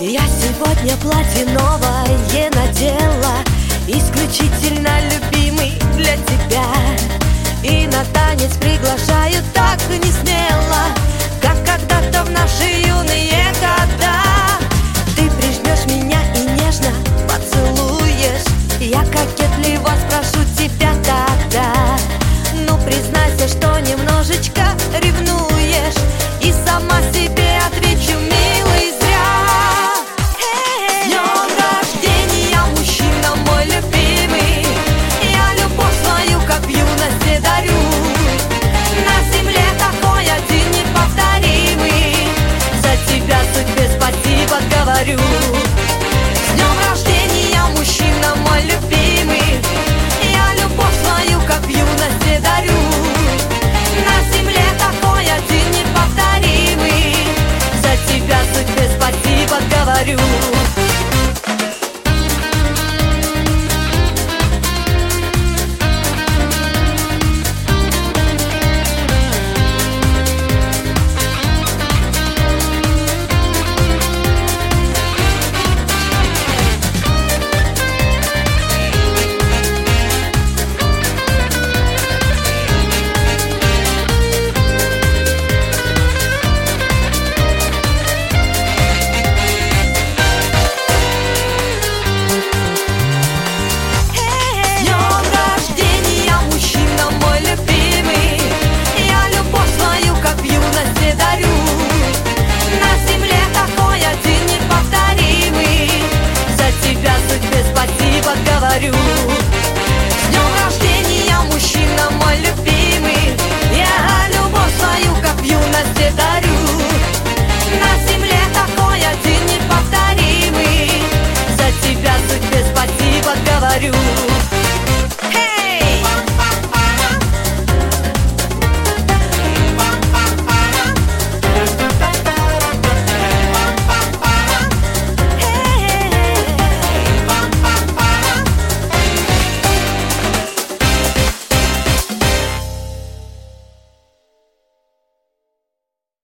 Я сегодня платье новое надела, исключительно любимый для тебя. И на танец приглашаю так не смело, как когда-то в наши юные года. Ты прижмешь меня и нежно поцелуешь, я кокетливо спрошу тебя тогда: ну признайся, что немножечко ревнуешь. И сама себе отвечу: милый, зря. С днем рождения, мужчина мой любимый, я любовь свою, как в юности, дарю. На земле такой один неповторимый, за тебя судьбе спасибо говорю. С днем рождения, мужчина мой любимый, я любовь свою, как в юности, дарю. На земле такой один неповторимый, за тебя судьбе спасибо говорю. Говорю. С днем рождения, мужчина мой любимый, я любовь свою, как в юности, дарю. На земле такой один неповторимый, за тебя судьбе спасибо говорю.